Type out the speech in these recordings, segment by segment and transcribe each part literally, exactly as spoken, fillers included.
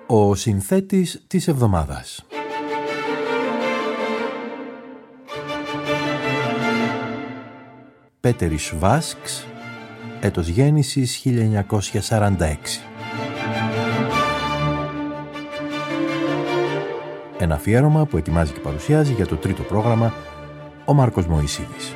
Ο συνθέτης της εβδομάδας. Πέτερης Βάσκς, έτος γέννησης χίλια εννιακόσια σαράντα έξι. Ένα αφιέρωμα που ετοιμάζει και παρουσιάζει για το τρίτο πρόγραμμα ο Μάρκος Μωυσίδης.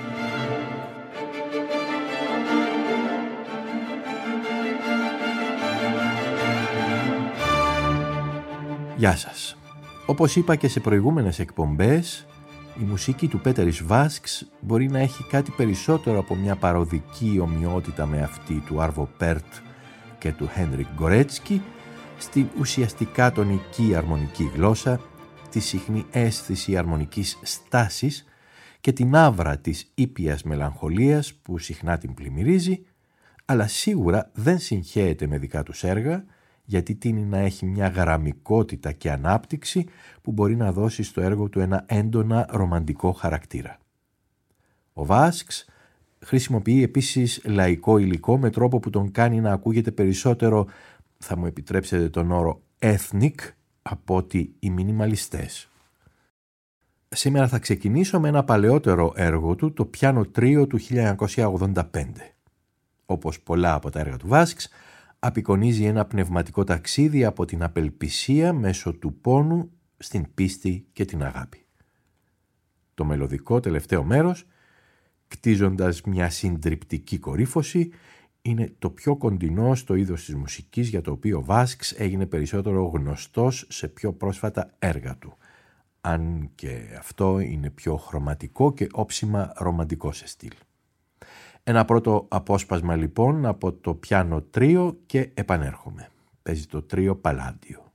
Γεια σας. Όπως είπα και σε προηγούμενες εκπομπές, η μουσική του Πέτερης Βάσκς μπορεί να έχει κάτι περισσότερο από μια παροδική ομοιότητα με αυτή του Άρβο Πέρτ και του Χένρικ Γκορέτσκι στην ουσιαστικά τονική αρμονική γλώσσα, τη συχνή αίσθηση αρμονικής στάσης και την άβρα της ήπιας μελαγχολίας που συχνά την πλημμυρίζει, αλλά σίγουρα δεν συγχέεται με δικά τους έργα, γιατί τείνει να έχει μια γραμμικότητα και ανάπτυξη που μπορεί να δώσει στο έργο του ένα έντονα ρομαντικό χαρακτήρα. Ο Βάσκς χρησιμοποιεί επίσης λαϊκό υλικό με τρόπο που τον κάνει να ακούγεται περισσότερο, θα μου επιτρέψετε τον όρο, ethnic από ότι οι μινιμαλιστές. Σήμερα θα ξεκινήσω με ένα παλαιότερο έργο του, το πιάνο τρίο του χίλια εννιακόσια ογδόντα πέντε. Όπως πολλά από τα έργα του Βάσκς, απεικονίζει ένα πνευματικό ταξίδι από την απελπισία μέσω του πόνου στην πίστη και την αγάπη. Το μελωδικό τελευταίο μέρος, κτίζοντας μια συντριπτική κορύφωση, είναι το πιο κοντινό στο είδος της μουσικής για το οποίο ο Βάσκς έγινε περισσότερο γνωστός σε πιο πρόσφατα έργα του, αν και αυτό είναι πιο χρωματικό και όψιμα ρομαντικό σε στυλ. Ένα πρώτο απόσπασμα λοιπόν από το πιάνο τρίο και επανέρχομαι. Παίζει το τρίο Παλάντιο.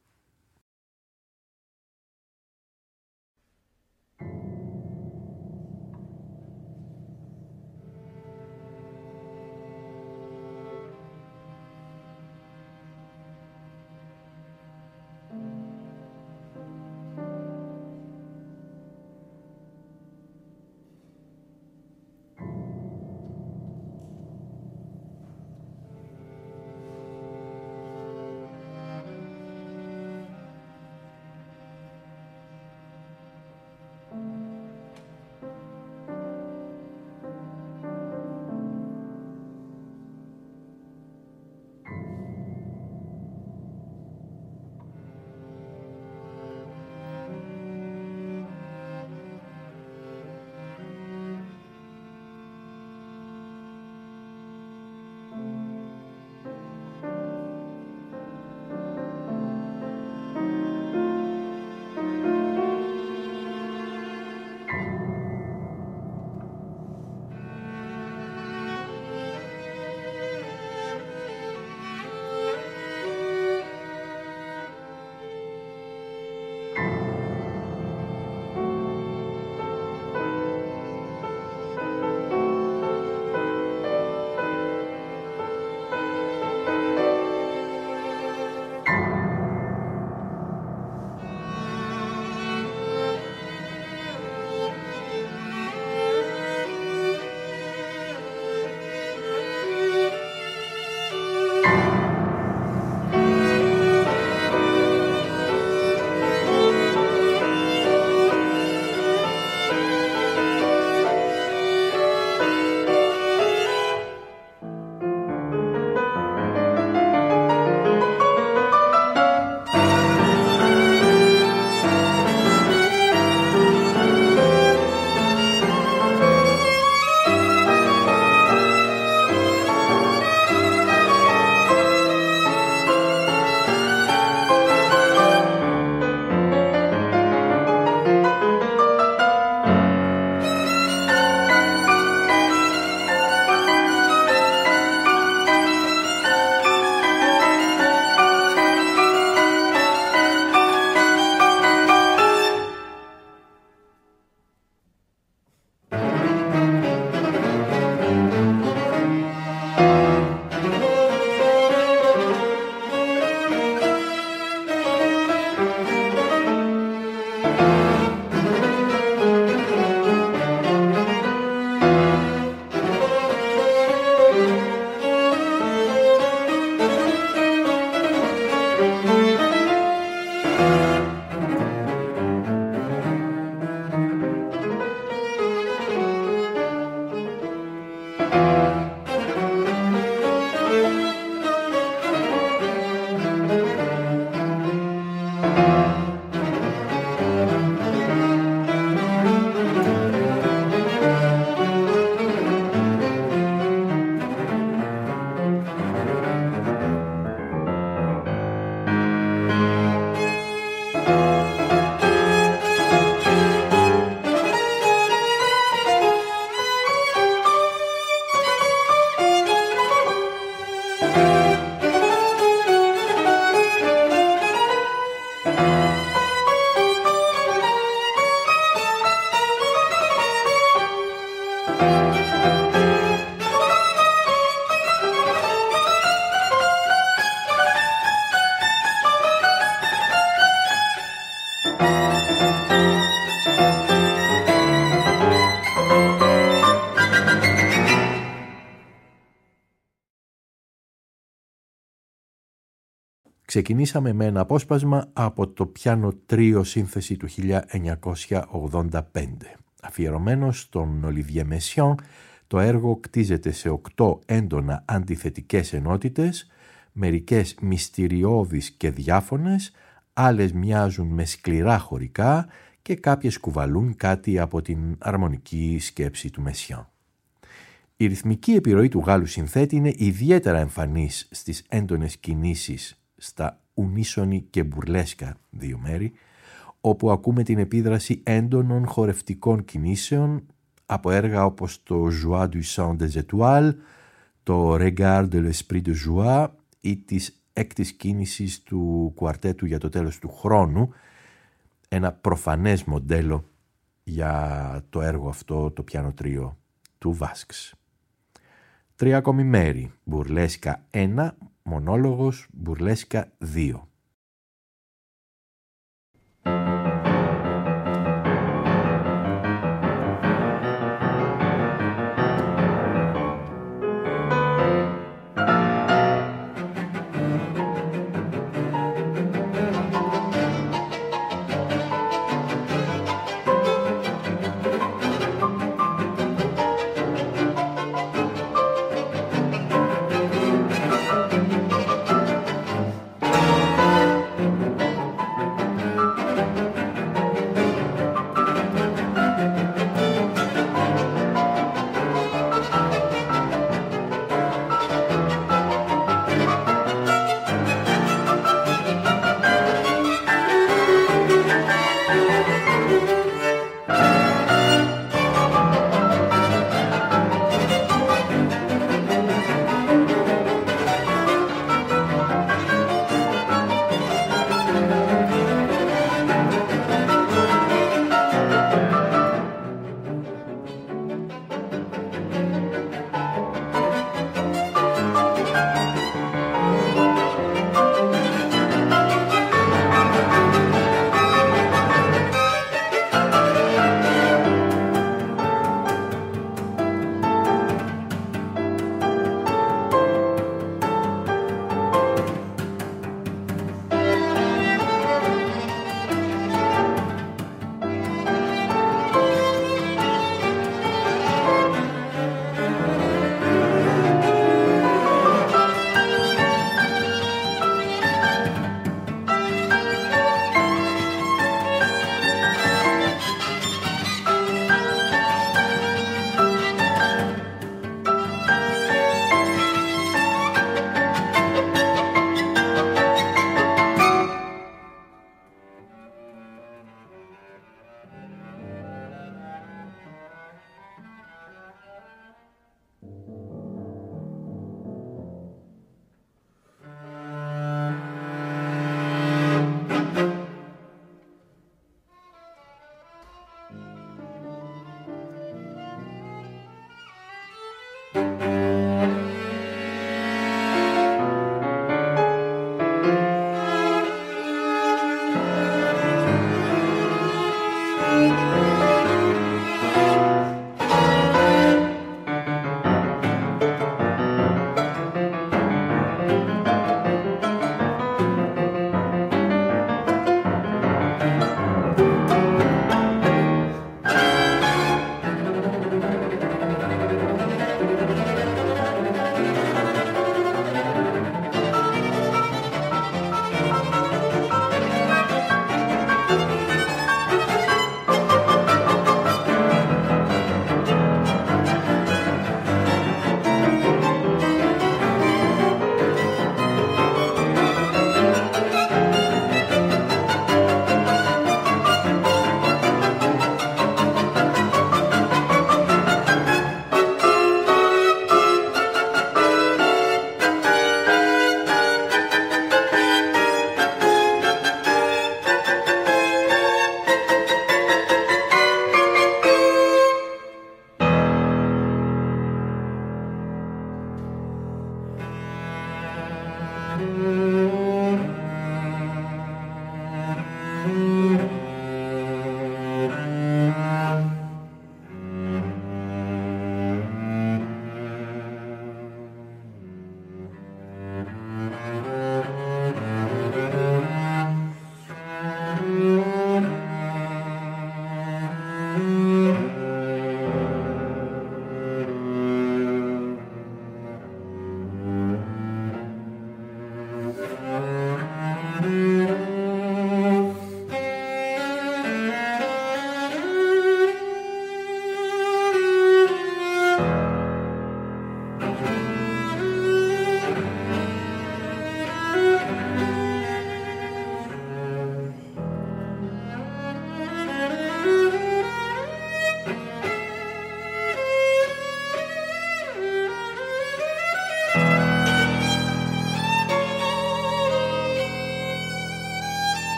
Ξεκινήσαμε με ένα απόσπασμα από το πιάνο τρίο σύνθεση του χίλια εννιακόσια ογδόντα πέντε. Αφιερωμένο στον Ολιβιέ Μεσιάν, το έργο κτίζεται σε οκτώ έντονα αντιθετικές ενότητες, μερικές μυστηριώδεις και διάφωνες, άλλες μοιάζουν με σκληρά χωρικά και κάποιες κουβαλούν κάτι από την αρμονική σκέψη του Μεσιάν. Η ρυθμική επιρροή του Γάλλου συνθέτη είναι ιδιαίτερα εμφανής στις έντονες κινήσεις στα ουνίσονη και μπουρλέσκα δύο μέρη, όπου ακούμε την επίδραση έντονων χορευτικών κινήσεων από έργα όπως το Joie du sang des étoiles, το Regard de l'esprit de joie ή της έκτης κίνησης του κουαρτέτου για το τέλος του χρόνου, ένα προφανές μοντέλο για το έργο αυτό, το πιάνο τρίο του Βάσκς. Τρία ακόμη μέρη, μπουρλέσκα ένα, μονόλογος, μπουρλέσκα δύο.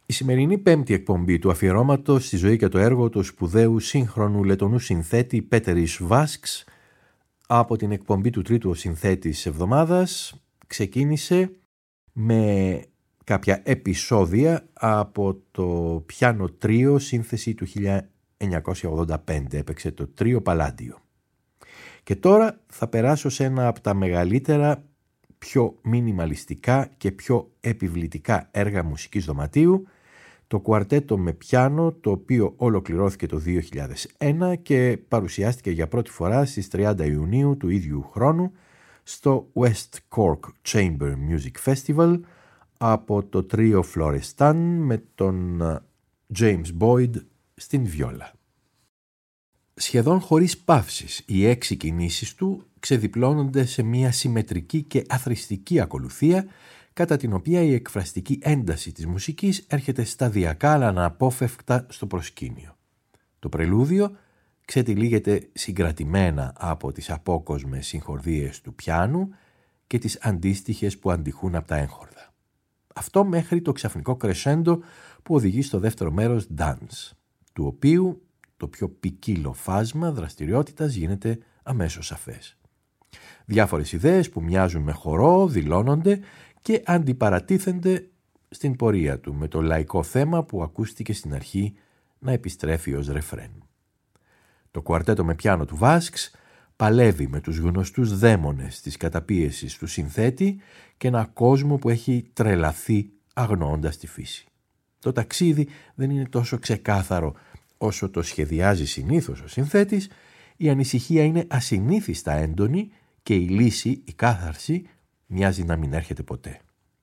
Η σημερινή πέμπτη εκπομπή του αφιερώματος στη ζωή και το έργο του σπουδαίου σύγχρονου λετονού συνθέτη Πέτερις Βάσκς από την εκπομπή του τρίτου συνθέτη της εβδομάδας ξεκίνησε με κάποια επεισόδια από το πιάνο τρίο σύνθεση του χίλια εννιακόσια ογδόντα πέντε. Έπαιξε το τρίο Παλάντιο. Και τώρα θα περάσω σε ένα από τα μεγαλύτερα, πιο μινιμαλιστικά και πιο επιβλητικά έργα μουσικής δωματίου, το κουαρτέτο με πιάνο, το οποίο ολοκληρώθηκε το δύο χιλιάδες ένα και παρουσιάστηκε για πρώτη φορά στις τριάντα Ιουνίου του ίδιου χρόνου στο West Cork Chamber Music Festival από το τρίο Florestan με τον James Boyd στην βιόλα. Σχεδόν χωρίς παύσεις, οι έξι κινήσεις του ξεδιπλώνονται σε μια συμμετρική και αθροιστική ακολουθία, κατά την οποία η εκφραστική ένταση της μουσικής έρχεται σταδιακά αλλά αναπόφευκτα στο προσκήνιο. Το πρελούδιο ξετυλίγεται συγκρατημένα από τις απόκοσμες συγχορδίες του πιάνου και τις αντίστοιχες που αντιχούν από τα έγχορδα. Αυτό μέχρι το ξαφνικό κρεσέντο που οδηγεί στο δεύτερο μέρος dance, του οποίου το πιο ποικίλο φάσμα δραστηριότητας γίνεται αμέσως σαφές. Διάφορες ιδέες που μοιάζουν με χορό δηλώνονται και αντιπαρατίθενται στην πορεία του με το λαϊκό θέμα που ακούστηκε στην αρχή να επιστρέφει ως ρεφρέν. Το κουαρτέτο με πιάνο του Βάσκς παλεύει με τους γνωστούς δαίμονες της καταπίεσης του συνθέτη και ένα κόσμο που έχει τρελαθεί αγνοώντας τη φύση. Το ταξίδι δεν είναι τόσο ξεκάθαρο όσο το σχεδιάζει συνήθως ο συνθέτης, η ανησυχία είναι ασυνήθιστα έντονη και η λύση, η κάθαρση, μοιάζει να μην έρχεται ποτέ.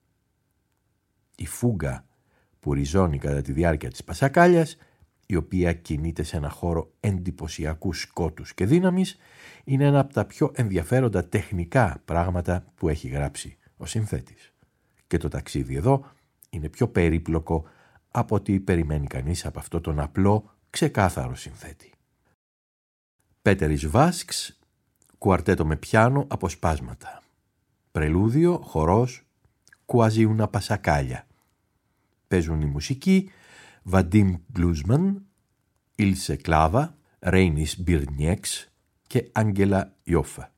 Η φούγκα που ριζώνει κατά τη διάρκεια της πασακάλιας, η οποία κινείται σε ένα χώρο εντυπωσιακού σκότους και δύναμης, είναι ένα από τα πιο ενδιαφέροντα τεχνικά πράγματα που έχει γράψει ο συνθέτης. Και το ταξίδι εδώ είναι πιο περίπλοκο από ό,τι περιμένει κανείς από αυτό τον απλό, ξεκάθαρο συνθέτη. Πέτερις Βάσκς, κουαρτέτο με πιάνο, αποσπάσματα. Πρελούδιο, χορός, κουαζίουνα πασακάλια. Παίζουν η μουσική Βαντίμ Μπλούσμαν, Ήλσε Κλάβα, Ρέινις Μπιρνιέξ και Άγγελα Ιόφα.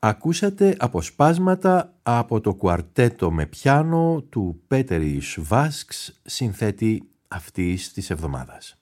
Ακούσατε αποσπάσματα από το κουαρτέτο με πιάνο του Πέτερις Βάσκς, συνθέτη αυτής της εβδομάδας.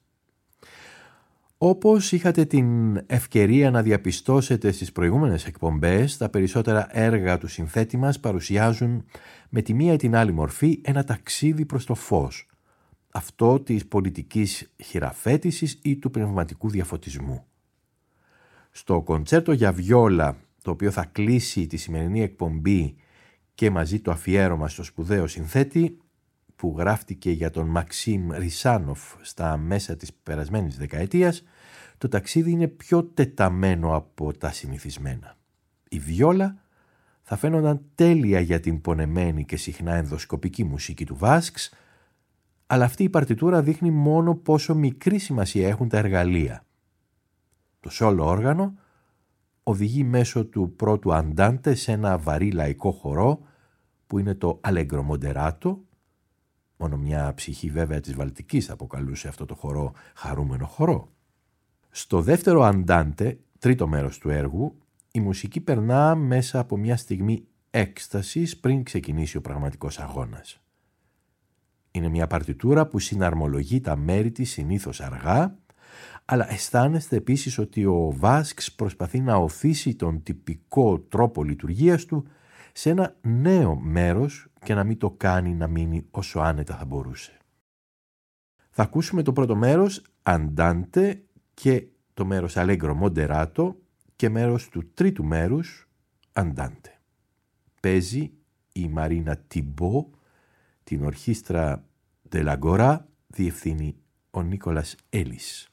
Όπως είχατε την ευκαιρία να διαπιστώσετε στις προηγούμενες εκπομπές, τα περισσότερα έργα του συνθέτη μας παρουσιάζουν με τη μία ή την άλλη μορφή ένα ταξίδι προς το φως, αυτό της πολιτικής χειραφέτησης ή του πνευματικού διαφωτισμού. Στο κοντσέρτο για βιόλα, το οποίο θα κλείσει τη σημερινή εκπομπή και μαζί το αφιέρωμα στο σπουδαίο συνθέτη, που γράφτηκε για τον Μαξίμ Ρισάνοφ στα μέσα της περασμένης δεκαετίας, το ταξίδι είναι πιο τεταμένο από τα συνηθισμένα. Η βιόλα θα φαίνονταν τέλεια για την πονεμένη και συχνά ενδοσκοπική μουσική του Βάσκς, αλλά αυτή η παρτιτούρα δείχνει μόνο πόσο μικρή σημασία έχουν τα εργαλεία. Το σόλο όργανο οδηγεί μέσω του πρώτου αντάντε σε ένα βαρύ λαϊκό χορό που είναι το Allegro Moderato. Μόνο μια ψυχή βέβαια της Βαλτικής θα αποκαλούσε αυτό το χορό χαρούμενο χορό. Στο δεύτερο αντάντε, τρίτο μέρος του έργου, η μουσική περνά μέσα από μια στιγμή έκστασης πριν ξεκινήσει ο πραγματικός αγώνας. Είναι μια παρτιτούρα που συναρμολογεί τα μέρη της συνήθως αργά, αλλά αισθάνεστε επίσης ότι ο Βάσκς προσπαθεί να οθήσει τον τυπικό τρόπο λειτουργίας του σε ένα νέο μέρος και να μην το κάνει να μείνει όσο άνετα θα μπορούσε. Θα ακούσουμε το πρώτο μέρος, Andante, και το μέρος Allegro Moderato και μέρος του τρίτου μέρους, Andante. Παίζει η Μαρίνα Τιμπό, την ορχήστρα de l'Agora διευθύνει ο Νίκολας Έλλης.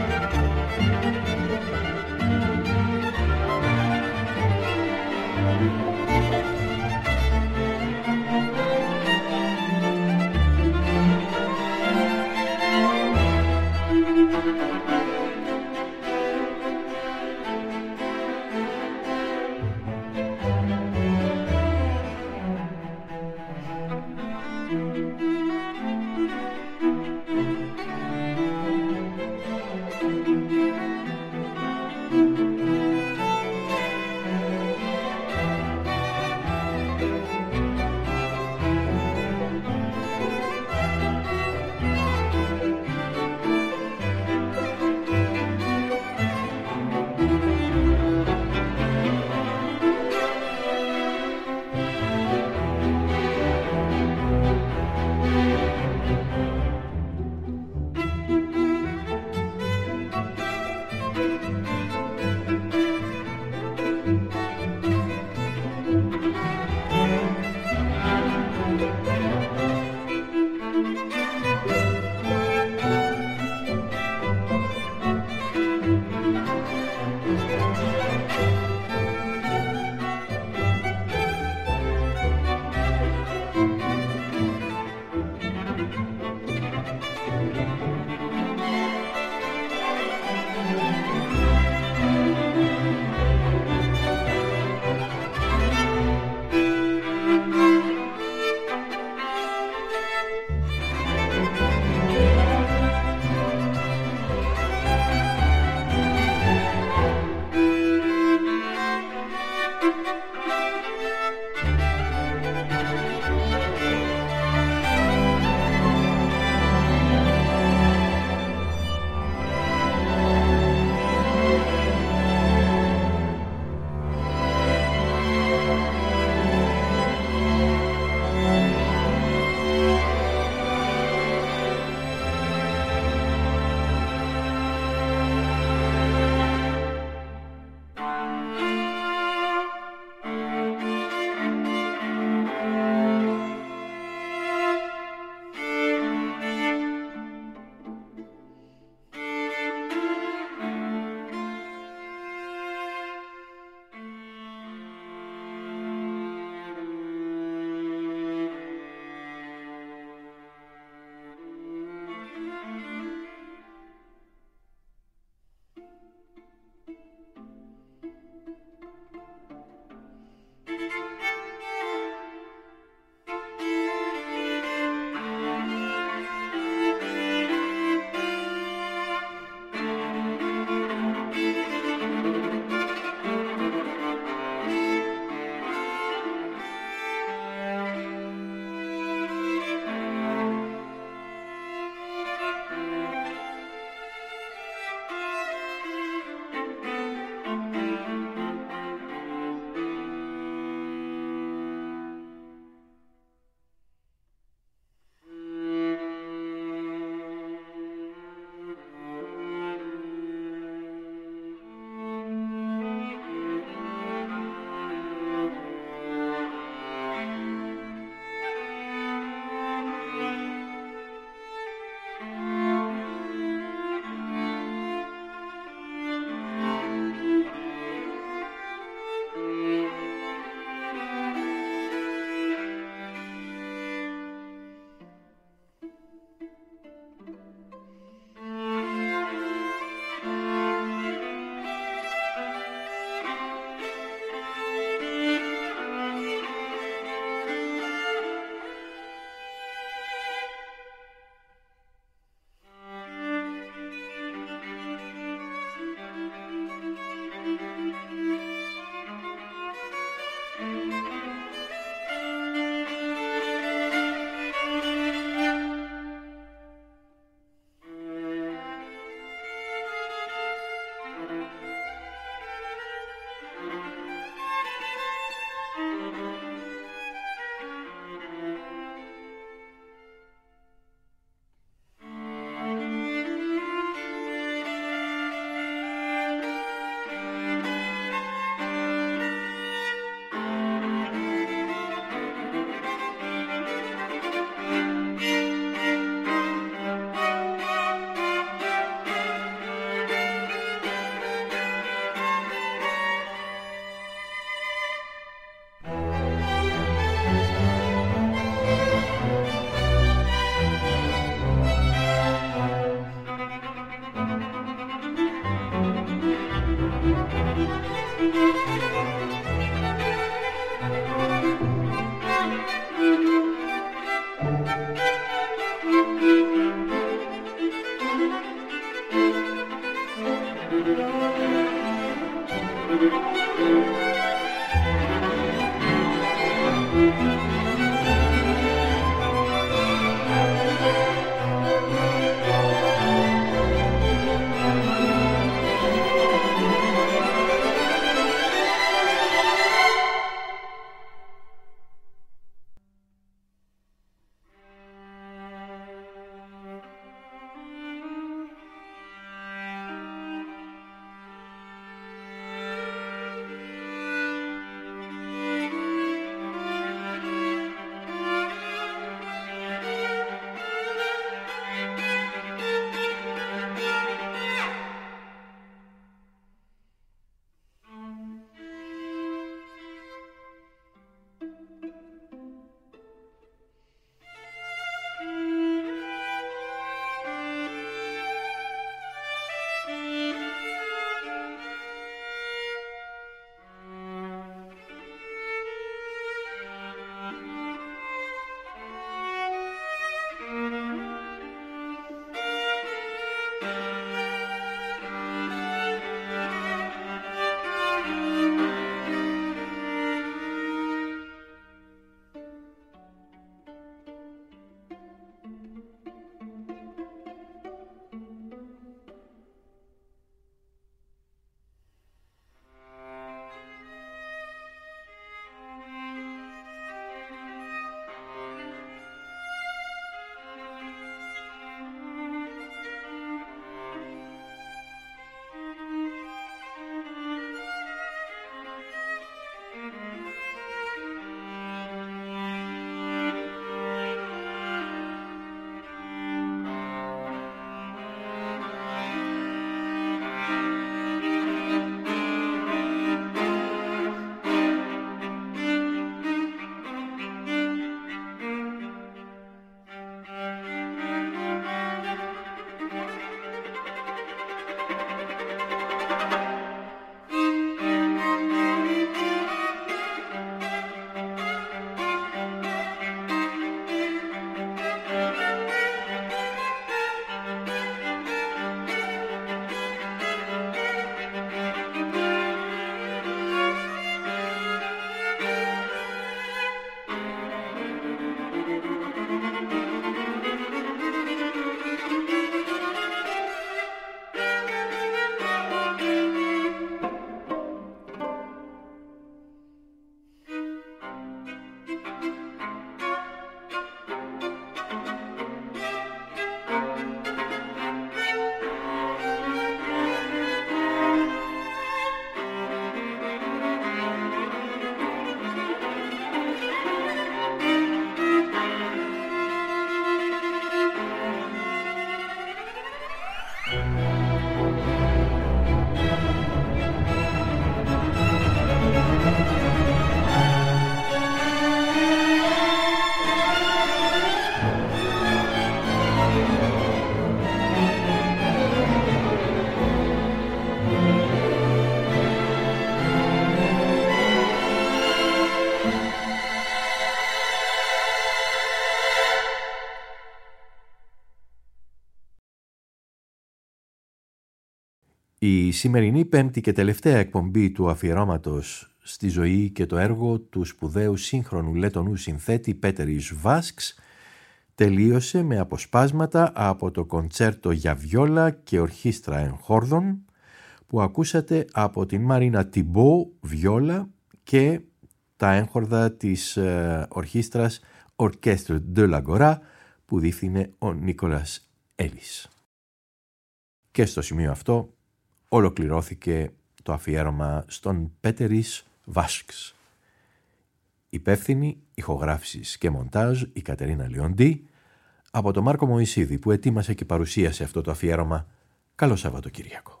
Η σημερινή πέμπτη και τελευταία εκπομπή του αφιερώματος στη ζωή και το έργο του σπουδαίου σύγχρονου λετονού συνθέτη Πέτερις Βάσκς τελείωσε με αποσπάσματα από το κοντσέρτο για βιόλα και ορχήστρα εγχόρδων που ακούσατε από την Μαρίνα Τιμπό βιόλα και τα έγχορδα της ε, ορχήστρας Orchestre de l'Agora που διεύθυνε ο Νίκολας Έλλης. Και στο σημείο αυτό ολοκληρώθηκε το αφιέρωμα στον Πέτερις Βάσκς. Υπεύθυνη ηχογράφησης και μοντάζ η Κατερίνα Λιοντή, από τον Μάρκο Μωυσίδη που ετοίμασε και παρουσίασε αυτό το αφιέρωμα. Καλό Σαββατοκύριακο.